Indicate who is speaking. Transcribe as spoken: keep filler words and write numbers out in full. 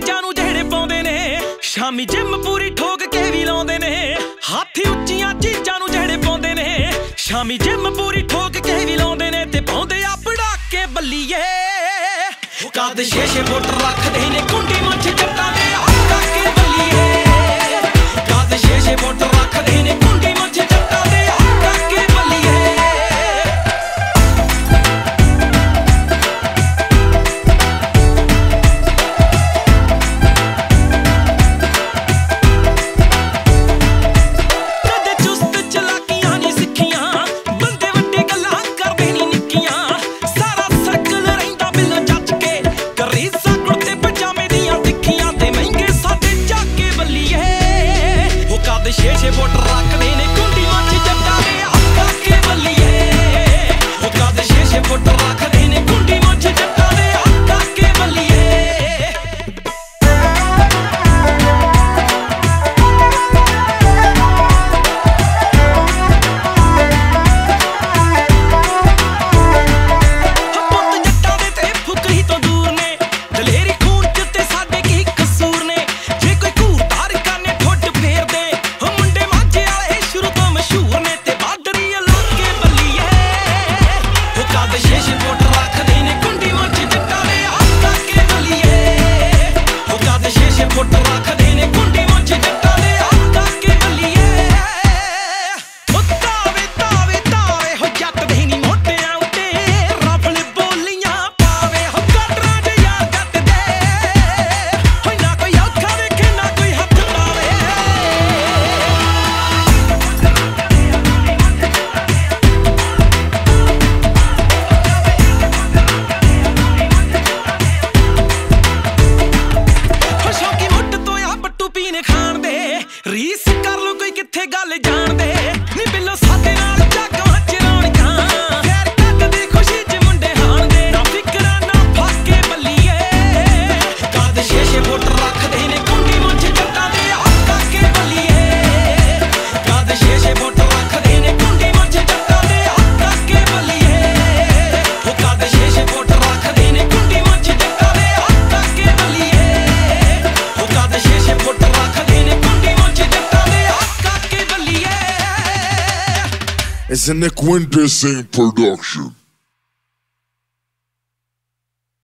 Speaker 1: ਚੀਜ਼ਾਂ ਨੂੰ ਜਿਹੜੇ ਪਾਉਂਦੇ ਨੇ ਸ਼ਾਮੀ ਜਿਮ ਪੂਰੀ ਠੋਕ ਕੇ ਵੀ ਲਾਉਂਦੇ ਨੇ ਹਾਥੀ ਉੱਚੀਆਂ ਚੀਜ਼ਾਂ ਨੂੰ ਜਿਹੜੇ ਪਾਉਂਦੇ ਨੇ ਸ਼ਾਮੀ ਜਿਮ ਪੂਰੀ ਠੋਕ ਕੇ ਵੀ ਲਾਉਂਦੇ ਨੇ ਤੇ ਪਾਉਂਦੇ ਆ ਪੜਾਕੇ ਬੱਲੀਏ ਕਦ ਛੇ ਛੇ ਫੁੱਟ ਰੱਖਦੇ ਨੇ ਕੁੰਡੀ ਮੁੱਛ ਜੱਟਾਂ ਦੇ ਹੱਥਾਂ ਕੇ ਬੱਲੀਏ ਕਦ ਛੇ ਛੇ ਫੁੱਟ ਰੱਖਦੇ ਨੇ ਕੁੰਡੀ ਮੁੱਛ ਜੱਟਾਂ ਦੇ ਹੱਥਾਂ ਕੇ ਬੱਲੀਏ ਛੇ ਛੇ ਫੁੱਟ ਰੱਖਦੇ ਨੇ ਕੁੰਡੀ ਮੁੱਛ ਜੱਟਾਂ ਦੇ ਹੱਥਾਂ ਕੇ ਬੱਲੀਏ ਉਹ ਕਦ ਛੇ ਛੇ ਫੁੱਟ ਰੱਖਦੇ ਨੇ ਕੁੰਡੀ ਮੁੱਛ ਜੱਟਾਂ ਦੇ ਹੱਥਾਂ ਕੇ ਬੱਲੀਏ ਪੁੱਤ ਜੱਟਾਂ ਦੇ ਤੇ ਫੁਕਰੀ ਤੋਂ ਦੂਰ ਨੇ ਦਲੇਰੀ ਖੂਨ ਚ ਤੇ ਸਾਡੇ ਕੀ ਕਸੂਰ ਨੇ ਜੇ ਕੋਈ ਘੂਰਦਾਰ ਕਰਨੇ ਠੁੱਡ ਫੇਰਦੇ ਛੇ ਛੇ ਫੁੱਟ ਰੱਖਦੇ ਨੇ ਕੁੰਡੀ ਮੁੱਛ ਜੱਟਾਂ ਦੇ ਹੱਥਾਂ ਕੇ ਬੱਲੀਏ ਉਹ ਕਦ ਛੇ ਛੇ ਫੁੱਟ ਰੱਖਦੇ ਨੇ ਕੁੰਡੀ ਮੁੱਛ ਜੱਟਾਂ ਦੇ ਹੱਥਾਂ ਕੇ ਬੱਲੀਏ ਤਾਵੇ ਤਾਵੇ ਤਾਵੇ ਹੋ ਜੱਟ ਦੇ ਨੀ ਮੋਢਿਆਂ ਉੱਤੇ ਰਫਲ ਬੋਲੀਆਂ ਪਾਵੇ ਹੋ ਕਟਰਾਂ ਦੇ ਯਾਰ ਜੱਟ ਦੇ ਹੋਈ ਨਾ ਕੋਈ ਔਖਾ ਵੇਖੇ ਨਾ ਕੋਈ ਹੱਥ ਪਾਵੇ ਰੀਸ ਕਰ ਲੋ ਕੋਈ ਕਿੱਥੇ ਗੱਲ ਜਾਣਦੇ ਨੀ ਬਿੱਲੋ ਸਾਡੇ ਨਾਲ ਜਾਗਾਂ ਚਰਾਉਣੀਆਂ ਫੇਰ ਕੱਢਦੇ ਖੁਸ਼ੀ ਚ ਮੁੰਡੇ ਹਾਣਦੇ ਨਾ ਫਿਕਰਾਂ ਨਾ ਫਾਕੇ ਬੱਲੀਏ ਕਦ ਛੇ ਛੇ ਫੁੱਟ ਰੱਖਦੇ ਨੇ ਕੁੰਡੀ ਮੁੱਛ ਜੱਟਾਂ ਦੇ ਹੱਥਾਂ ਕੇ ਬੱਲੀਏ ਕਦ ਛੇ ਛੇ ਫੁੱਟ ਰੱਖਦੇ ਨੇ ਕੁੰਡੀ ਮੁੱਛ ਜੱਟਾਂ ਦੇ ਹੱਥਾਂ ਕੇ ਬੱਲੀਏ ਉਹ ਕਦ ਛੇ ਛੇ ਫੁੱਟ ਰੱਖਦੇ ਨੇ ਕੁੰਡੀ ਮੁੱਛ ਜੱਟਾਂ ਦੇ ਹੱਥਾਂ ਕੇ ਬੱਲੀਏ ਉਹ ਕਦ ਛੇ ਛੇ ਫੁੱਟ ਰੱਖਦੇ ਨੇ
Speaker 2: It's a Nick Winter production.